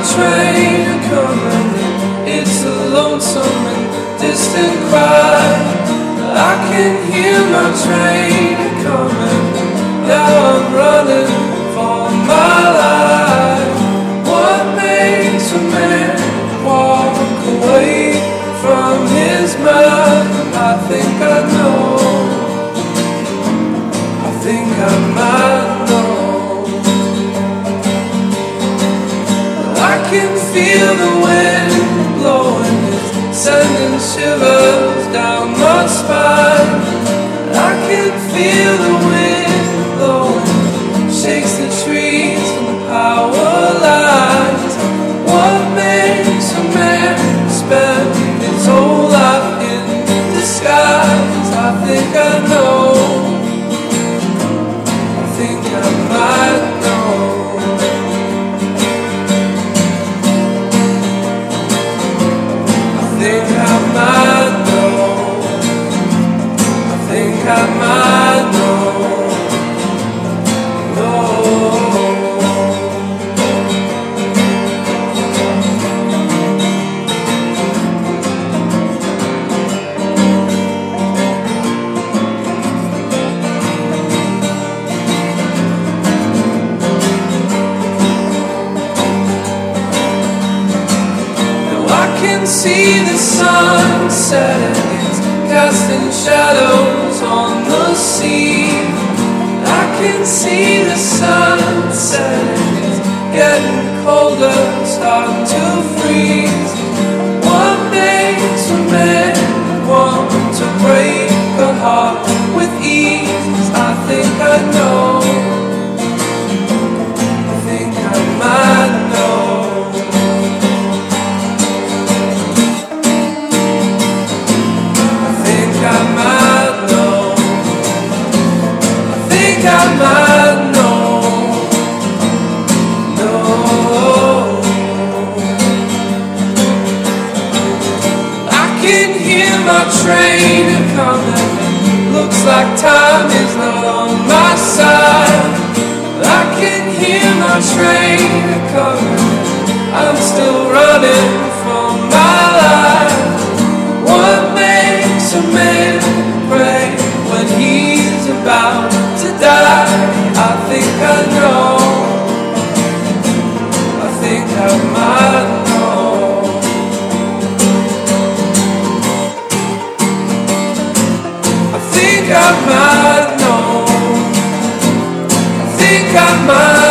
train coming. It's a lonesome and distant cry. I can hear my train coming. Now I'm running for my life. What makes a man walk away from his mind? I think I know. I think I might know. I can feel the wind blowing, it's sending shivers down my spine. I can feel the wind blowing, shakes the trees and the power lines. What makes a man spend his whole life in disguise? I think I know. I think I might know. I think I might know. I think I might know. See the sun setting, it's casting shadows on the sea. I can see the sun setting, it's getting colder, starting to freeze. What makes a man want to break a heart with ease? I think I know. I think I might know. I might know, no. I can hear my train coming. Looks like time is not on my side. I can hear my train coming. I'm still running for my life. What makes a man pray when he's about to die? I think I know. I think I might know. I think I might know. I think I might.